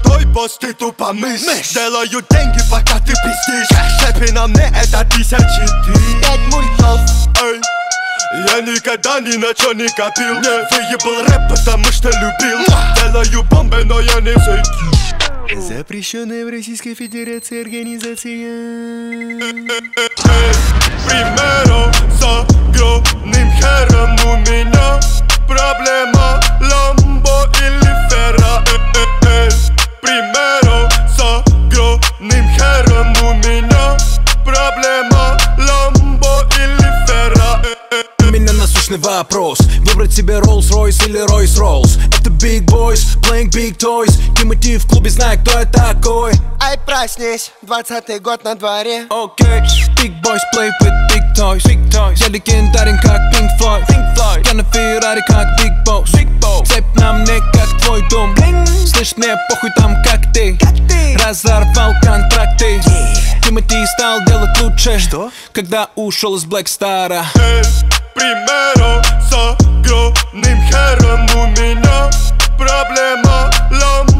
Твой пост, ты тупо мышь. Делаю деньги, пока ты пиздишь. Шепи на мне, это 1000 ты. 5 мультов. Эй, я никогда ни на чё не копил. Выебал рэп, потому что любил. Делаю бомбы, но я не взойду. Запрещенная в Российской Федерации организация. Примеру, с огромным хером у меня проблема Ламбо или Ферра. Примеру, с огромным хером у меня проблема Ламбо или Ферра. У меня насущный вопрос: выбрать себе Rolls-Royce или Royce-Rolls? Это Big Boys, playing big toys. Тимати в клубе, знай, кто я такой. Ай, проснись, 20-й год на дворе. Окей, Big Boys play with big toys. Я легендарен, как Pink Floyd. Я на Феррари, как Big Boss. Цепь на мне, как твой дом. Слышь, мне похуй там, как ты. Разорвал контракты. Тимати стал делать лучше. Что? Когда ушел из Black Star'а. Примеру, с огромным хером у меня проблема Ламбо